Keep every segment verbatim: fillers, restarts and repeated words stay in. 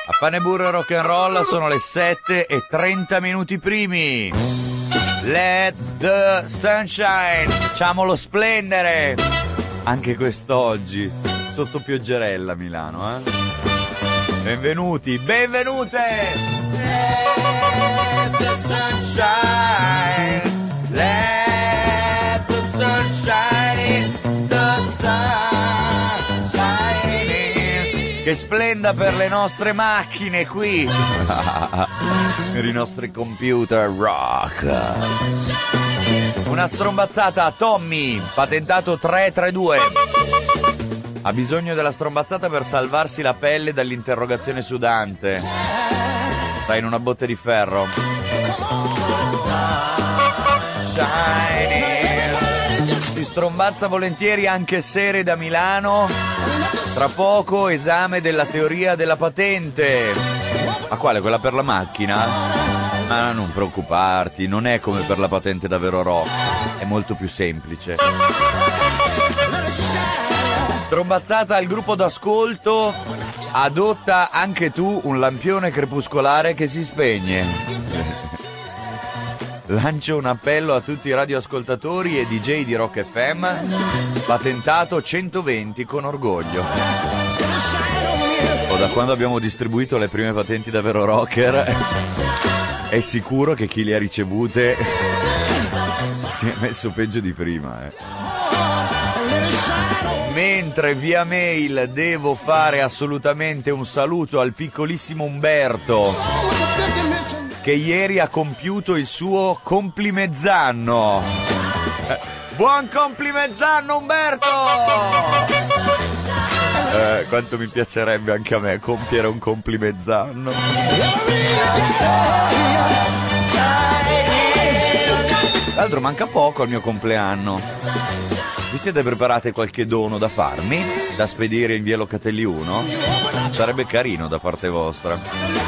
A pane burro e rock and roll sono le sette e trenta minuti primi. Let the sunshine, facciamolo splendere. Anche quest'oggi, sotto pioggerella a Milano, eh? Benvenuti, benvenute. Let the sunshine, let the sunshine, the sunshine. Che splenda per le nostre macchine qui, per i nostri computer rock. Una strombazzata a Tommy, patentato tre tre due. Ha bisogno della strombazzata per salvarsi la pelle dall'interrogazione sudante. Sta in una botte di ferro. Si strombazza volentieri anche Sere da Milano. Tra poco esame della teoria della patente. A quale? Quella per la macchina? Ma non preoccuparti, non è come per la patente da vero rock. È molto più semplice. Strombazzata al gruppo d'ascolto, adotta anche tu un lampione crepuscolare che si spegne. Lancio un appello a tutti i radioascoltatori e D J di Rock F M, patentato centoventi con orgoglio. O da quando abbiamo distribuito le prime patenti da vero rocker, è sicuro che chi le ha ricevute si è messo peggio di prima, eh. Mentre via mail devo fare assolutamente un saluto al piccolissimo Umberto, che ieri ha compiuto il suo complimezzanno. Buon complimezzanno Umberto! Eh, quanto mi piacerebbe anche a me compiere un complimezzanno. Tra l'altro manca poco al mio compleanno. Vi siete preparate qualche dono da farmi? Da spedire in via Locatelli uno? Sarebbe carino da parte vostra.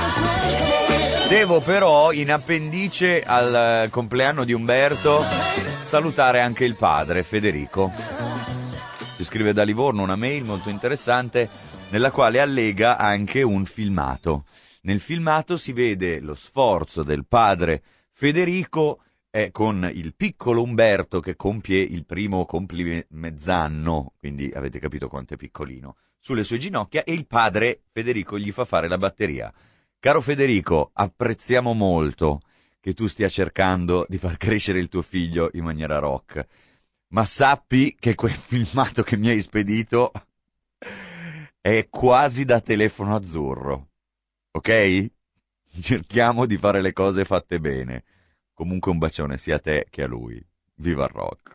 Devo però, in appendice al compleanno di Umberto, salutare anche il padre, Federico. Ci scrive da Livorno una mail molto interessante, nella quale allega anche un filmato. Nel filmato si vede lo sforzo del padre Federico è con il piccolo Umberto che compie il primo complimezzanno, quindi avete capito quanto è piccolino, sulle sue ginocchia, e il padre Federico gli fa fare la batteria. Caro Federico, apprezziamo molto che tu stia cercando di far crescere il tuo figlio in maniera rock, ma sappi che quel filmato che mi hai spedito è quasi da telefono azzurro, ok? Cerchiamo di fare le cose fatte bene. Comunque un bacione sia a te che a lui. Viva il rock.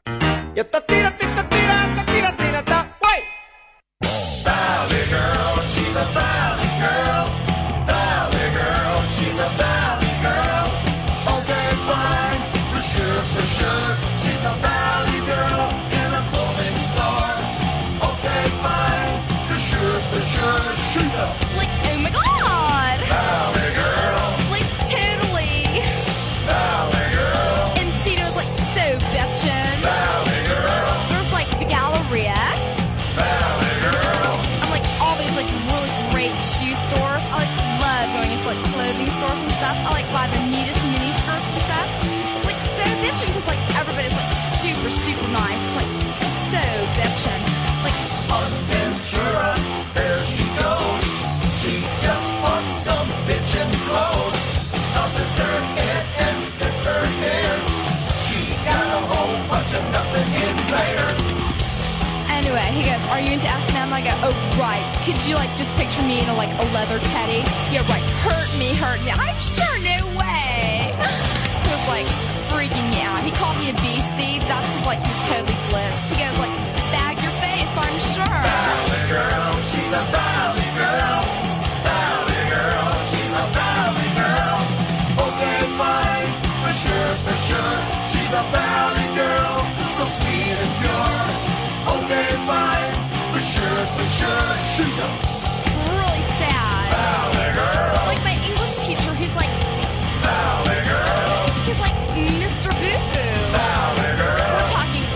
Valley girl, she's a valley girl. Valley girl, she's a valley girl. Okay, fine, for sure, for sure. She's a valley girl in a clothing store. Okay, fine, for sure, for sure. She's a like, oh my god! Valley girl. Like, totally. Valley girl. Encino's like so bitchin'. Valley girl. There's like the Galleria. Valley girl. I'm like all these like really great shoe stores. I like love going into like clothing stores and stuff. I like buy the neatest mini skirts and stuff. It's like so bitchin' because like everybody's like super super nice. It's like so bitchin'. Like On Ventura, there she goes. She just bought some bitchin' clothes. Tosses her head and flips her hair. She got a whole bunch of nothing in there. anyway, he goes, "Are you into S and M?" I go, "Oh right. Could you like just picture me in a like a leather teddy?" Yeah, right. Hurt me, hurt me. I'm sure, no way. It was like freaking me out. He called me a beastie. That's just like he's totally blitzed. He goes like, "Bag your face," I'm sure. Valley girl, she's a valley girl. Valley girl, she's a valley girl. Okay, fine, for sure, for sure. She's a valley girl, so sweet and pure. Okay, fine, for sure, for sure. She's a Really sad. valley girl. Like my English teacher, who's like, Valley girl. he's like Mister Boo-Boo. Valley girl. We're talking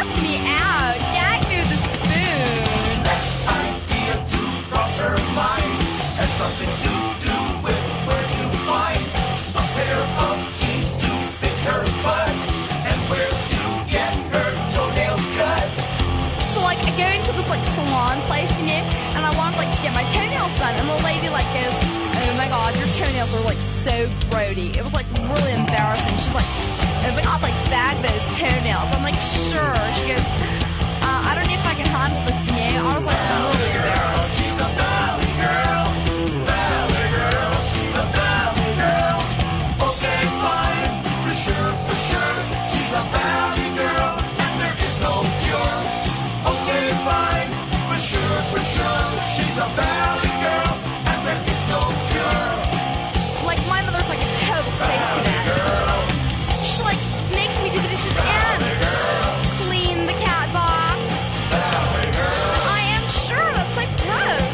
barf me out. Gag me with a spoon. Next idea to cross her mind has something to do with where to find a pair of jeans to fit her butt and where to get her toenails cut. So like I go into this like salon place, you know, and I wanted like to get my toenails done, and the lady like goes, "Oh my god, your toenails are like so grody." It was like really embarrassing. She's like, "Oh my god, like bag those toenails." I'm like, "Sure." She goes, uh, "I don't know if I can handle this, you know." I was like really embarrassed. She's a valley girl, valley girl, she's a valley girl. Okay, fine, for sure, for sure, she's a valley girl, and there is no cure. Okay, fine, for sure, for sure, she's a valley girl, and there is no cure. Like my mother's like a total space cadet. She like makes me do the dishes and clean the cat box. I am sure that's like gross.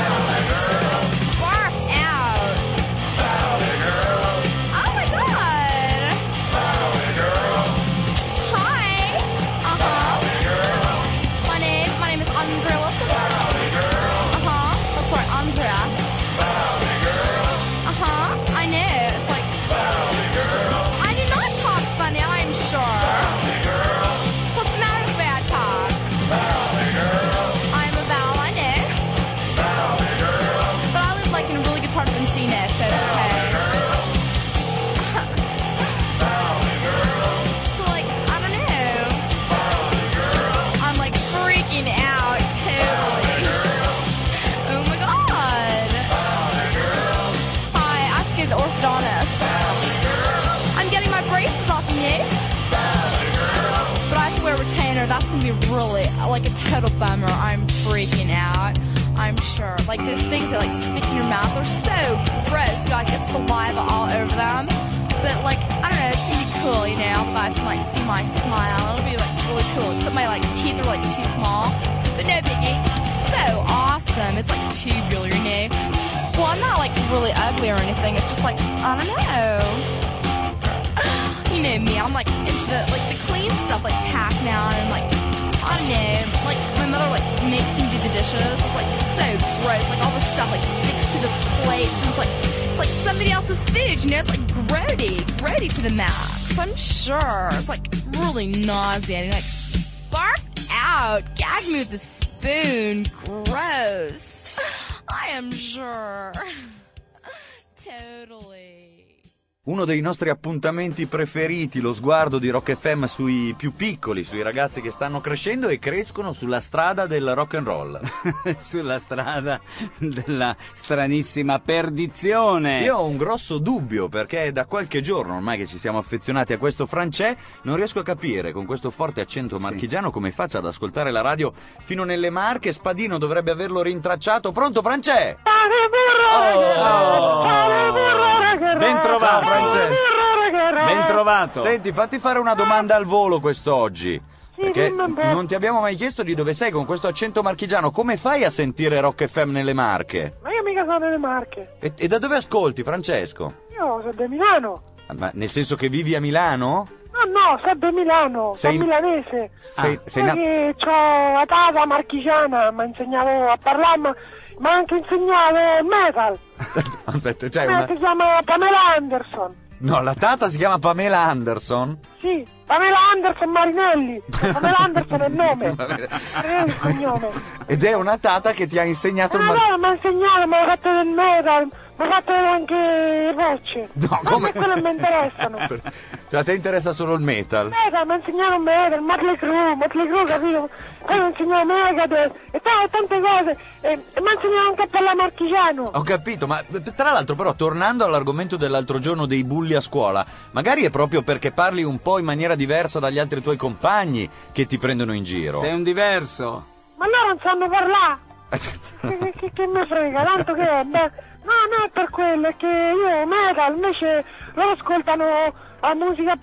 Barf out. Oh my god. Hi. Uh huh. My name, my name is Andrea Wilson. Uh huh. That's right, Andrea. Uh huh. I know. It's like. I do not talk funny, I'm sure. What's the matter with the way I talk? I'm a Val, I know. But I live like in a really good part of Encino, so it's okay. So like, I don't know. I'm like freaking out, totally. Oh my god. Hi, I have to go to the orthodontist. I'm getting my braces off, you know? But I have to wear a retainer. That's gonna be really, like, a total bummer. I'm freaking out. I'm sure. Like, those things that, like, stick in your mouth are so gross. You gotta get saliva all over them. But, like, I don't know, it's gonna be cool, you know? You guys can, like, see my smile. It'll be, like, really cool. Except my, like, teeth are, like, too small. But no biggie. It's so awesome. It's, like, tubular, you know? Well, I'm not, like, really ugly or anything. It's just, like, I don't know. You know me, I'm like into the like the clean stuff, like Pac-Man and like I don't know, like my mother like makes me do the dishes. It's like so gross, like all the stuff like sticks to the plate. And it's like it's like somebody else's food, you know? It's like grody, grody to the max. I'm sure it's like really nauseating. Like bark out, gag me with a spoon, gross. I am sure. Totally. Uno dei nostri appuntamenti preferiti, lo sguardo di Rock F M sui più piccoli, sui ragazzi che stanno crescendo e crescono sulla strada del rock and roll. Sulla strada della stranissima perdizione. Io ho un grosso dubbio perché da qualche giorno ormai che ci siamo affezionati a questo francè non riesco a capire con questo forte accento marchigiano come faccia ad ascoltare la radio fino nelle Marche. Spadino dovrebbe averlo rintracciato. Pronto francè? Oh. Ben trovato. Ben trovato. Senti, fatti fare una domanda al volo quest'oggi. Perché vabbè. non ti abbiamo mai chiesto di dove sei con questo accento marchigiano. Come fai a sentire Rock F M nelle Marche? Ma io mica sono nelle Marche. E, e da dove ascolti, Francesco? Io sono di Milano. Ma nel senso che vivi a Milano? No, no, sono di Milano, Sei- sono milanese. Sei, Ah, sei na- Perché c'ho la tata marchigiana, mi insegnavo a parlare, ma mi ha anche insegnato il metal. Aspetta, c'hai Eh, una... si chiama Pamela Anderson. No, la tata si chiama Pamela Anderson. Sì, Pamela Anderson Marinelli. Pamela Anderson è il nome. Marinelli il cognome. Ed è una tata che ti ha insegnato il Ma mar- no, mi ha insegnato, mi ha fatto del metal, mi ha fatto anche le voci. No, Ma come? quelle mi interessano. Cioè, a te interessa solo il metal? Metal, mi ha insegnato metal, Motley Crue, Motley Crue, capito? Poi mi ha insegnato Megadeth e t- tante cose. E, e mi ha insegnato anche a parlare marchigiano. Ho capito, ma tra l'altro però tornando all'argomento dell'altro giorno dei bulli a scuola, magari è proprio perché parli un po' in maniera diversa dagli altri tuoi compagni che ti prendono in giro. Sei un diverso. Ma loro non sanno parlare. Che, che, che mi frega, tanto che è, beh, no, no, è per quello, è che io metal, invece loro ascoltano la musica.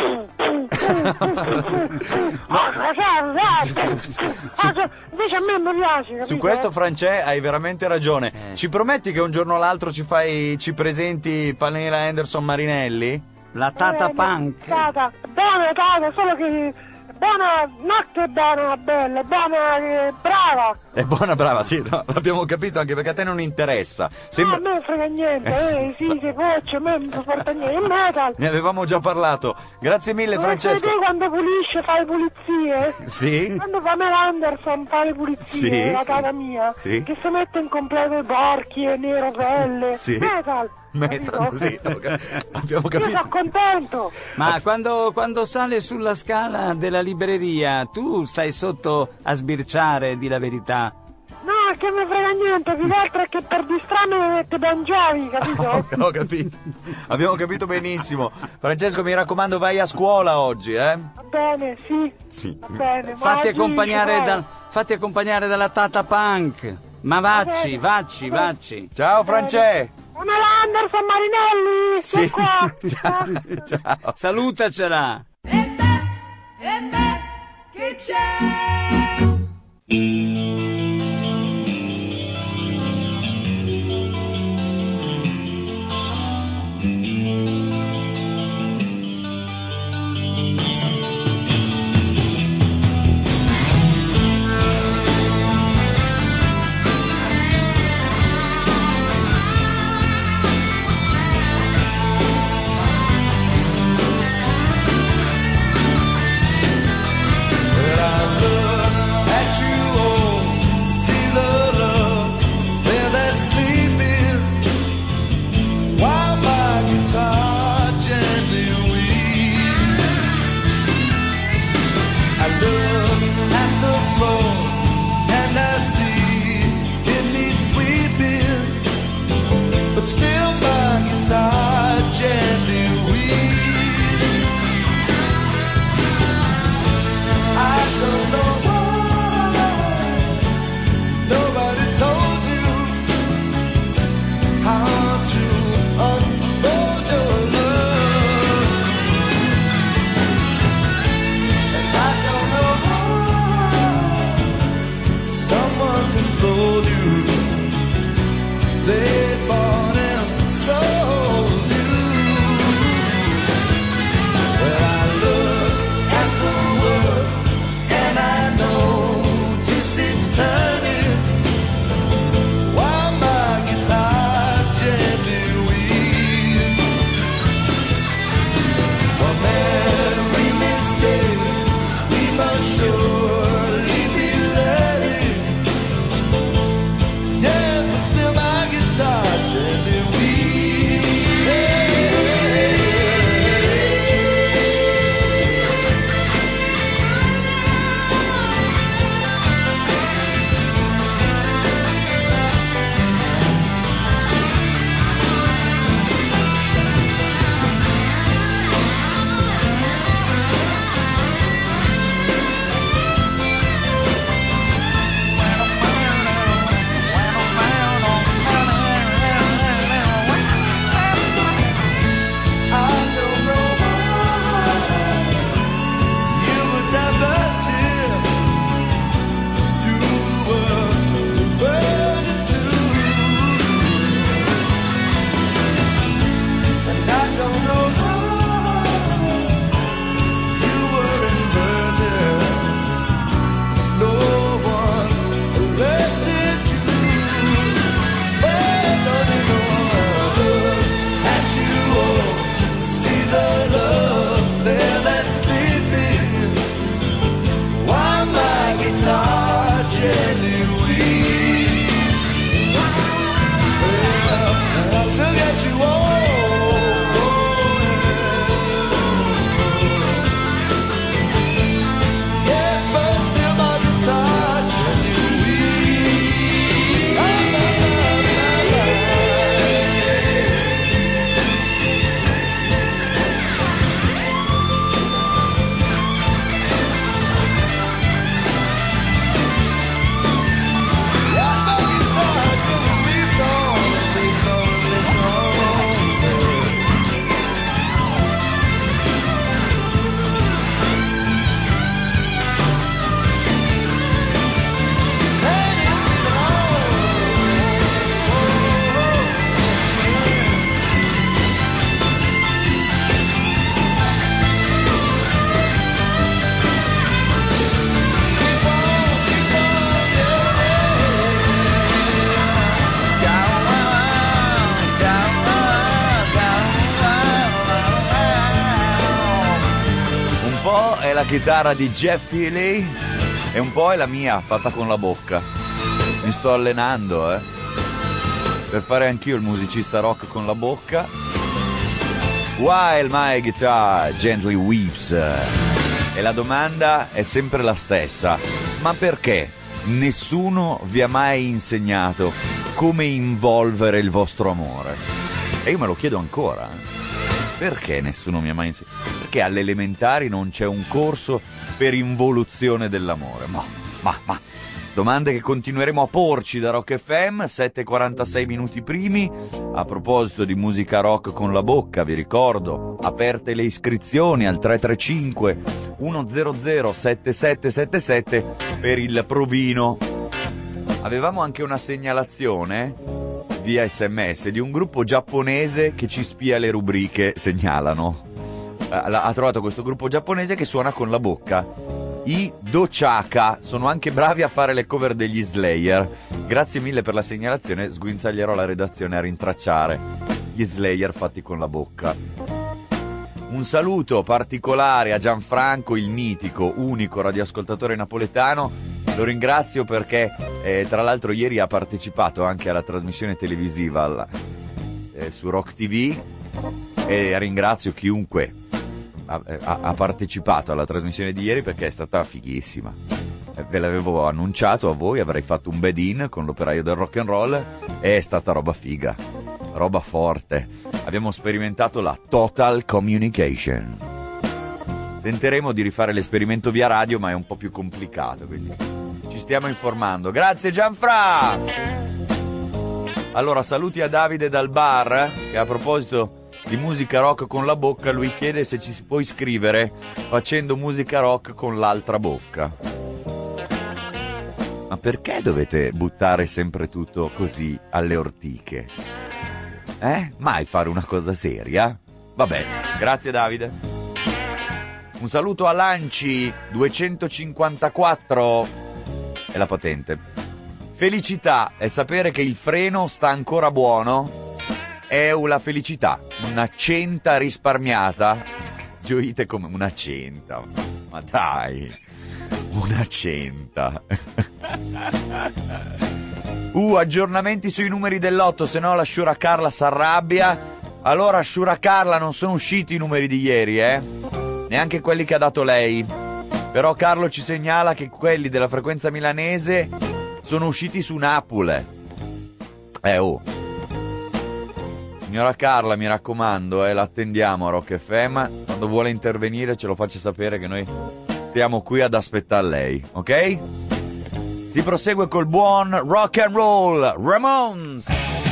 Invece a me non piace, capito? Su questo, Francè, hai veramente ragione. Eh. Ci prometti che un giorno o l'altro ci fai, ci presenti Pamela Anderson Marinelli? La tata Eh, punk. Tata, bene tata, solo che buona, no che buona, bella, buona, eh, brava. È buona, brava, sì, no, l'abbiamo capito anche perché a te non interessa. Sembra... No, a me frega niente, eh, sì, se faccio, a me non mi porta niente, è metal. Ne avevamo già parlato. Grazie mille, Come Francesco. te quando pulisce fai pulizie? Sì? Quando Pamela Anderson fa le pulizie Sì, nella sì. casa mia, Sì. che si mette in completo i porchi e nero pelle, Sì. metal. Metal, capito? sì, abbiamo Io capito. sono contento. Ma quando, quando sale sulla scala della libreria, tu stai sotto a sbirciare, di la verità. No, che mi frega niente, più che altro è che per distrarmi mi mette Bon Jovi, capito? Ho, ho capito. Abbiamo capito benissimo. Francesco, mi raccomando, vai a scuola oggi, eh? Va bene, sì, Sì. va bene. ma Fatti oggi accompagnare, ci dal, fatti accompagnare dalla Tata Punk. Ma vacci, bene, vacci, va bene. vacci. Ciao, France. Pamela Anderson Marinelli, Sì. sono qua. Ciao. Ciao. Salutacela. E beh, e beh, che c'è? Well, I look at you la chitarra di Jeff Healey e un po' è la mia, fatta con la bocca. Mi sto allenando, eh, per fare anch'io il musicista rock con la bocca. While my guitar gently weeps. E la domanda è sempre la stessa: ma perché nessuno vi ha mai insegnato come involvere il vostro amore? E io me lo chiedo ancora, eh? Perché nessuno mi ha mai insegnato? Perché alle elementari non c'è un corso per involuzione dell'amore? Ma, ma, ma domande che continueremo a porci da Rock F M. Sette e quarantasei minuti primi. A proposito di musica rock con la bocca, vi ricordo, aperte le iscrizioni al tre tre cinque uno zero zero sette sette sette sette per il provino. Avevamo anche una segnalazione via sms di un gruppo giapponese che ci spia le rubriche, segnalano. Ha trovato questo gruppo giapponese che suona con la bocca. I Dochaka sono anche bravi a fare le cover degli Slayer. Grazie mille per la segnalazione, sguinzaglierò la redazione a rintracciare gli Slayer fatti con la bocca. Un saluto particolare a Gianfranco, il mitico, unico radioascoltatore napoletano. Lo ringrazio perché eh, tra l'altro ieri ha partecipato anche alla trasmissione televisiva alla, eh, su Rock T V, e ringrazio chiunque ha, ha partecipato alla trasmissione di ieri perché è stata fighissima. Ve l'avevo annunciato a voi, avrei fatto un bed-in con l'operaio del rock and roll e è stata roba figa, roba forte. Abbiamo sperimentato la Total Communication. Tenteremo di rifare l'esperimento via radio, ma è un po' più complicato, quindi ci stiamo informando. Grazie Gianfra! Allora, saluti a Davide dal bar, che a proposito di musica rock con la bocca, lui chiede se ci si può iscrivere facendo musica rock con l'altra bocca. Ma perché dovete buttare sempre tutto così alle ortiche? Eh? Mai fare una cosa seria? Vabbè, grazie Davide. Un saluto a Lanci duecentocinquantaquattro, è la patente. Felicità è sapere che il freno sta ancora buono. È una felicità, una centa risparmiata. Gioite come una centa. Ma dai, una centa. Uh, aggiornamenti sui numeri dell'otto, se no la Shura Carla s'arrabbia. Allora, Shura Carla, non sono usciti i numeri di ieri, eh? Neanche quelli che ha dato lei. Però Carlo ci segnala che quelli della frequenza milanese sono usciti su Napoli. Eh, oh. Signora Carla, mi raccomando, eh, l'attendiamo a Rock F M. Quando vuole intervenire ce lo faccia sapere che noi stiamo qui ad aspettare lei, ok? Si prosegue col buon rock and roll, Ramones!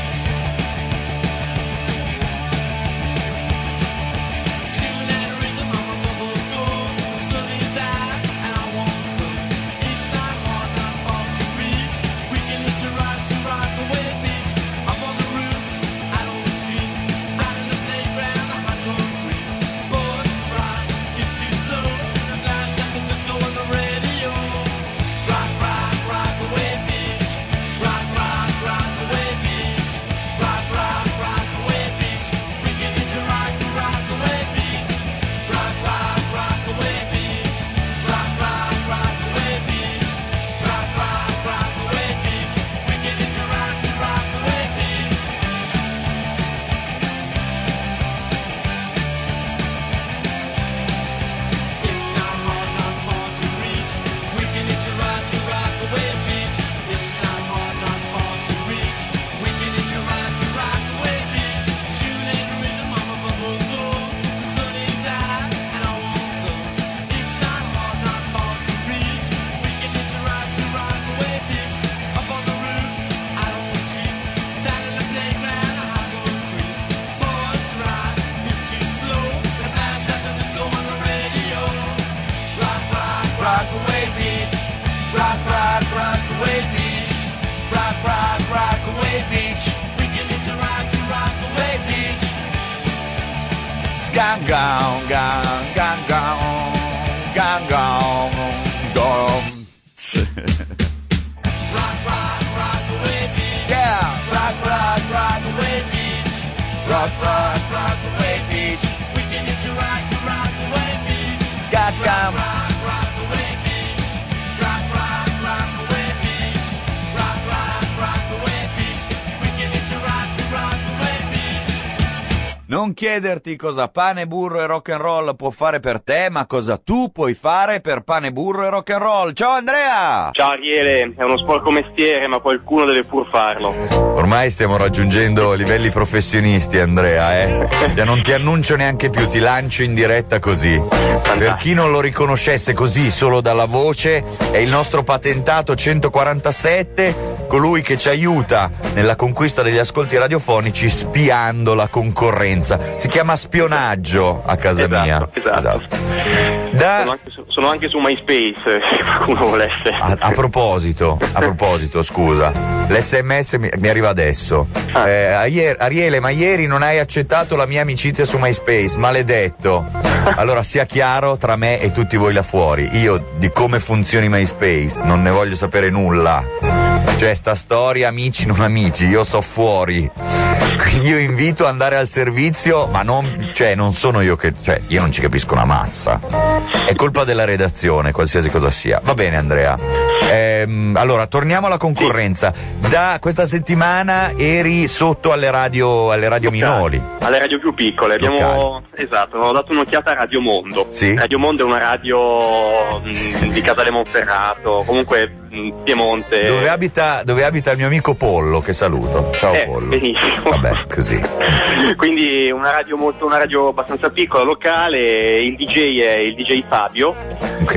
Gang, gang, gang, gang, gang, gang, gang. Rock, rock, rock away beach. Yeah, rock, rock, rock away beach. Rock, rock, rock away beach. We can hit you rock, rock away beach. Gang, gang. non chiederti cosa pane, burro e rock and roll può fare per te, ma cosa tu puoi fare per pane, burro e rock and roll. Ciao Andrea! Ciao Ariele, è uno sporco mestiere, ma qualcuno deve pur farlo. Ormai stiamo raggiungendo livelli professionisti, Andrea, eh? Non ti annuncio neanche più, ti lancio in diretta così. Per chi non lo riconoscesse così solo dalla voce, è il nostro patentato centoquarantasette, colui che ci aiuta nella conquista degli ascolti radiofonici spiando la concorrenza. Si chiama spionaggio a casa esatto, mia. Esatto. esatto. Da... Sono, anche su, sono anche su MySpace, se qualcuno volesse. A, a proposito, a proposito, scusa, l'esse emme esse mi, mi arriva adesso. Ah. Eh, Ariele, Ariele, ma ieri non hai accettato la mia amicizia su MySpace, maledetto. Allora sia chiaro tra me e tutti voi là fuori, io di come funzioni MySpace non ne voglio sapere nulla. Cioè sta storia amici non amici, io so fuori. Quindi io invito ad andare al servizio, ma non, cioè non sono io che, cioè io non ci capisco una mazza. È colpa della redazione, qualsiasi cosa sia. Va bene Andrea. Ehm, allora, torniamo alla concorrenza. Da questa settimana eri sotto alle radio, alle radio minori. Alle radio più piccole. Abbiamo, Locali. esatto, ho dato un'occhiata a Radio Mondo. Sì. Radio Mondo è una radio mh, di Casale Monferrato, comunque mh, Piemonte. Dove abita, dove abita il mio amico Pollo, che saluto. Ciao Eh, Pollo. benissimo. Vabbè, così. Quindi una radio molto, una radio abbastanza piccola, locale. Il D J è il D J Fabio. Ok.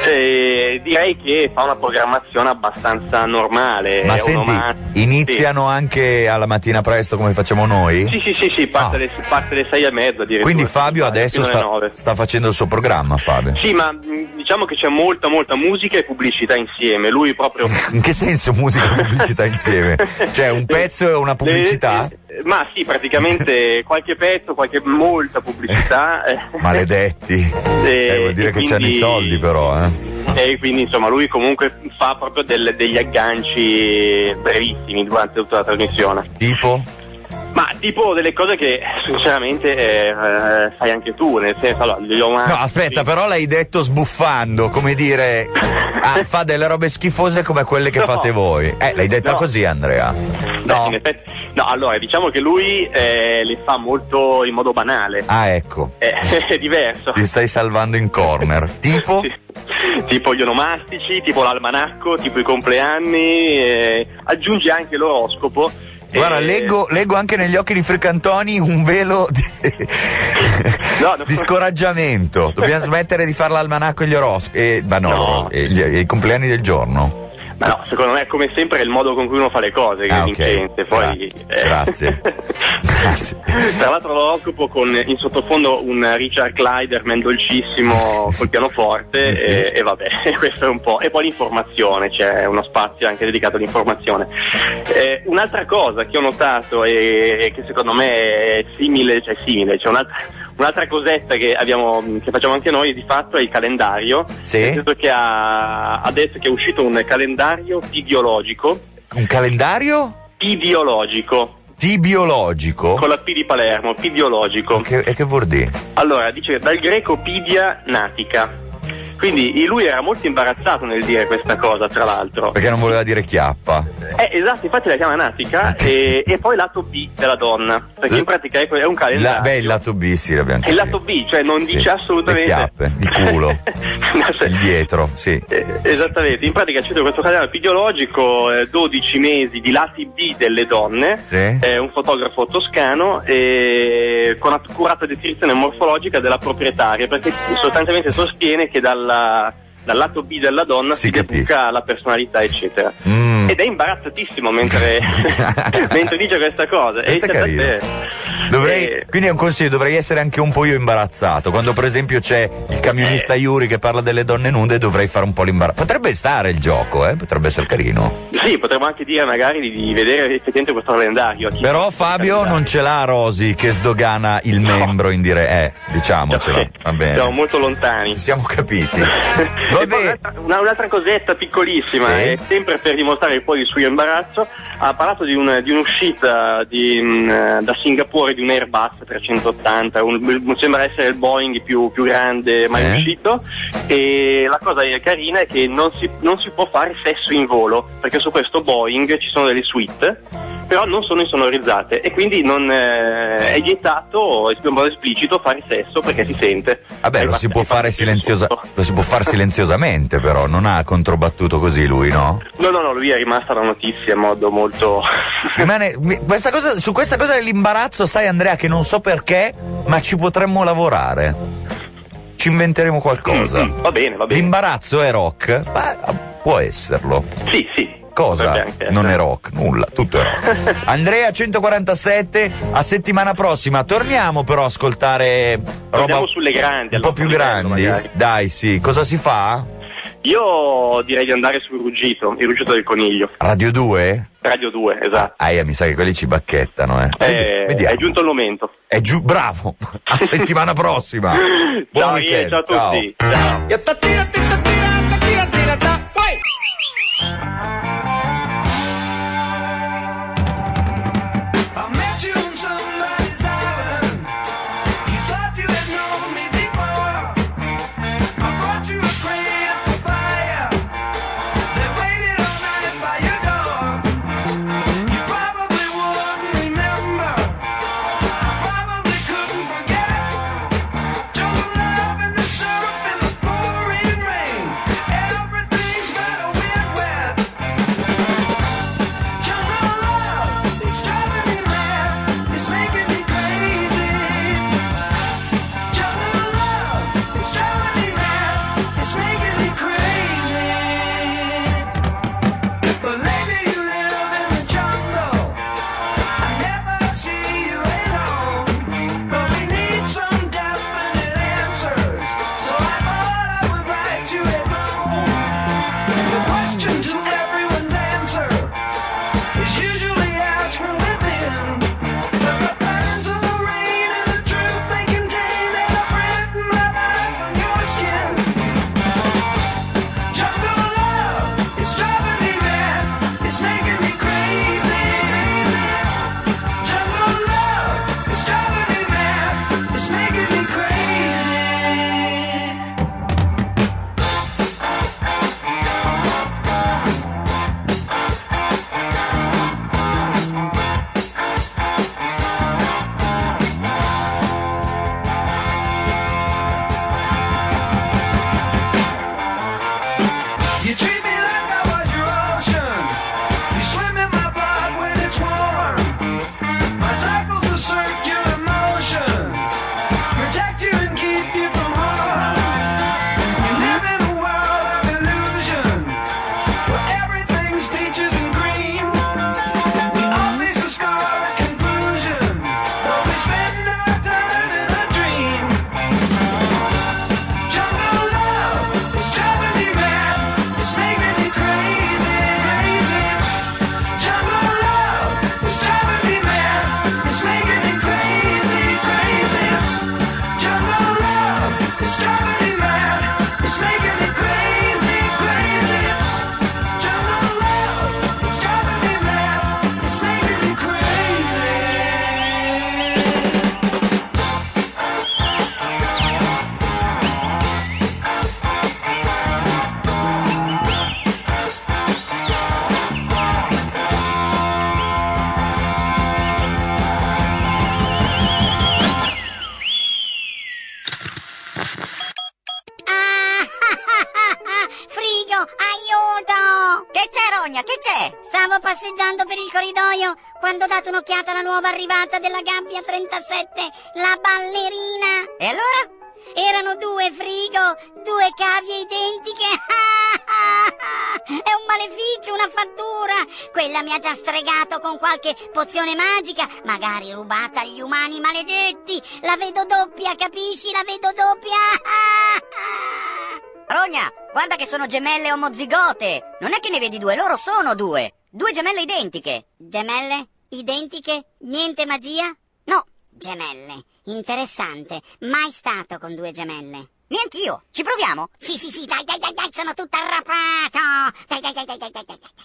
E direi che fa una programmazione abbastanza normale. Ma è senti, un'oma- iniziano anche alla mattina presto come facciamo noi? Sì, sì, sì, sì, parte, Ah. alle, parte alle sei e mezza. addirittura. Quindi Fabio adesso Fino alle sta, nove. sta facendo il suo programma, Fabio. Sì, ma mh, diciamo che c'è molta, molta musica e pubblicità insieme. Lui proprio. In che senso musica e pubblicità insieme? Cioè un pezzo e una pubblicità? Eh, eh, ma sì, praticamente qualche pezzo, qualche molta pubblicità. eh. Maledetti. Eh, Eh, vuol dire e che quindi- c'hanno i soldi però, eh. E quindi insomma lui comunque fa proprio del- degli agganci brevissimi durante tutta la trasmissione. Tipo? Ma tipo delle cose che sinceramente eh, eh, fai anche tu, nel senso, allora, gli ho No, aspetta, però l'hai detto sbuffando, come dire, ah, fa delle robe schifose come quelle che No. fate voi. Eh, l'hai detta No. così, Andrea? Beh, No. in effetti- no, allora diciamo che lui eh, le fa molto in modo banale. Ah, ecco. Eh, è diverso. Ti stai salvando in corner. Tipo? Sì. Tipo gli onomastici, tipo l'almanacco, tipo i compleanni, eh, aggiunge anche l'oroscopo. Guarda, eh, leggo, leggo anche negli occhi di Fricantoni un velo di, No, no. di scoraggiamento. Dobbiamo smettere di fare l'almanacco e gli oroscopi. Eh, ma no, No. e gli- e i compleanni del giorno. Ma no, secondo me come sempre è il modo con cui uno fa le cose che Ah, è ok. vincente. Poi, Grazie. eh. Grazie. Tra l'altro l'oroscopo con in sottofondo un Richard Clyderman dolcissimo col pianoforte Sì, sì. e, e vabbè, questo è un po'. E poi l'informazione, c'è uno spazio anche dedicato all'informazione. Eh, un'altra cosa che ho notato e che secondo me è simile, cioè simile, c'è un'altra, un'altra cosetta che abbiamo, che facciamo anche noi di fatto è il calendario. Sì. Nel senso che ha, ha detto che è uscito un calendario ideologico. Un calendario Ideologico. tibiologico? Con la P di Palermo, pidiologico. Che, e che vuol dire? Allora, dice dal greco pidia natica. Quindi lui era molto imbarazzato nel dire questa cosa, tra l'altro. Perché non voleva dire chiappa. Eh, esatto, infatti la chiama natica e, e poi lato B della donna. Perché in pratica è, è un calendario. La, beh, il lato B sì, l'abbiamo È il capito. lato B, cioè non Sì, dice assolutamente. le chiappe, il culo, No, se- il dietro, sì. Eh, esattamente, in pratica c'è questo calendario ideologico, eh, dodici mesi di lati B delle donne, Sì. eh, un fotografo toscano, eh, con accurata descrizione morfologica della proprietaria, perché sostanzialmente sostiene che dalla, dal lato B della donna Si si, capisce. deduca la personalità, eccetera. Mm. Ed è imbarazzatissimo mentre, mentre dice questa cosa. Questo è E carino. te- Dovrei, eh, quindi è un consiglio, dovrei essere anche un po' io imbarazzato. Quando per esempio c'è il camionista Eh. Yuri che parla delle donne nude, dovrei fare un po' l'imbarazzo. Potrebbe stare il gioco, eh? Potrebbe essere carino. Sì, potremmo anche dire magari di, di vedere effettivamente questo calendario. Chi- Però Fabio non ce l'ha Rosy che sdogana il membro in dire, eh, diciamocelo. Sì, Va bene. siamo molto lontani. Ci siamo capiti. E poi Vabbè. un'altra, una- un'altra cosetta piccolissima, Sì. eh, sempre per dimostrare poi il suo imbarazzo, ha parlato di, un- di un'uscita di, mh, da Singapore di un Airbus trecentottanta, un- un- sembra essere il Boeing più, più grande mai Eh. uscito, e la cosa carina è che non si, non si può fare sesso in volo, perché su questo Boeing ci sono delle suite, però non sono insonorizzate e quindi non eh, è vietato in modo esplicito fare sesso perché si sente. Vabbè, lo si può fare silenziosa, lo si può fare silenziosamente, però non ha controbattuto così lui, no? No, no, no, lui è rimasta la notizia in modo molto... Rimane, questa cosa, su questa cosa dell'imbarazzo, sai Andrea, che non so perché, ma ci potremmo lavorare. Ci inventeremo qualcosa. Mm, va bene, va bene. L'imbarazzo è rock? Ma può esserlo. Sì, sì. Cosa? Non è rock, nulla, tutto è rock. Andrea centoquarantasette, a settimana prossima. Torniamo però a ascoltare roba Torniamo sulle grandi, un po' più grandi. Magari. Dai, sì. Cosa si fa? Io direi di andare sul ruggito, il ruggito del coniglio. Radio due? Radio due, esatto. Ah, mi sa che quelli ci bacchettano, eh. Eh, Vediamo. è giunto il momento. È giù, bravo. A settimana prossima. Buon Ciao, weekend. ciao a tutti. Ciao. I met you on somebody's island. You thought you had known me before. I brought you a crate of papaya. They waited all night by your door. You probably wouldn't remember. I probably couldn't forget. Just love and the syrup and the pouring rain. Everything's got a weird wet. Jungle love, it's driving me mad. It's making me crazy. Jungle love, it's driving me mad. It's making me crazy. But lately you live in the jungle. I never see you alone. But we need some definite answers. So I thought I would write you a poem. The question to everyone's answer is usually asked from within. The patterns of the rain and the truth they contain, and I've written my life on your skin. Jungle love, it's driving me mad. It's making me crazy. Jungle love, it's driving me mad. It's making me crazy. You treat me like I was your ocean. You swim in my blood when it's warm. My cycle's a circular motion. Protect you and keep you from harm. You live in a world of illusion, where everything's peaches and cream. We all face a scarlet conclusion, but we spend our time in a dream. Jungle love, it's driving me mad. It's making me crazy, crazy. Jungle love, it's driving me mad. It's making me crazy, crazy. Jungle love, it's driving me mad. It's making me crazy, crazy. Jungle love, it's driving me mad. It's making me crazy. Frigo, aiuto! Che c'è, Rogna? Che c'è? Stavo passeggiando per il corridoio quando ho dato un'occhiata alla nuova arrivata della Gabbia trentasette, la ballerina. E allora? Erano due, Frigo, due cavie identiche. È un maleficio, una fattura. Quella mi ha già stregato con qualche pozione magica, magari rubata agli umani maledetti. La vedo doppia, capisci? La vedo doppia. Rogna, guarda che sono gemelle omozigote. Non è che ne vedi due, loro sono due. Due gemelle identiche. Gemelle? Identiche? Niente magia? No, gemelle. Interessante. Mai stato con due gemelle. Neanch'io. Ci proviamo? Sì, sì, sì, dai, dai, dai, dai, sono tutta arrappato. Dai, dai, dai, dai, dai, dai, dai.